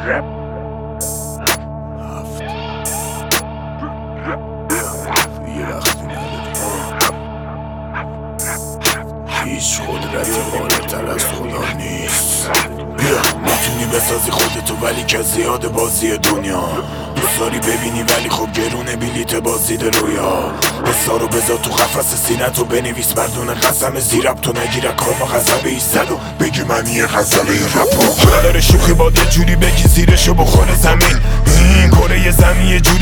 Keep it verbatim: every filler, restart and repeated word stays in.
هیچ قدرتی بالاتر از خدا نیست. بیا میتونی بسازی خودتو ولی که زیاد بازی دنیا دوست داری ببینی ولی خب گرونه بلیت بازدید رویا. حسا رو بذار تو قفس سینتو بنویس مردون قسم زیرب تو نگیره کارما غضب ایستد و بگی من یه غزل این رپا. داره شوخی با یه جوری بگی زیرشو بخوره زمین. این کره زمین یه جوری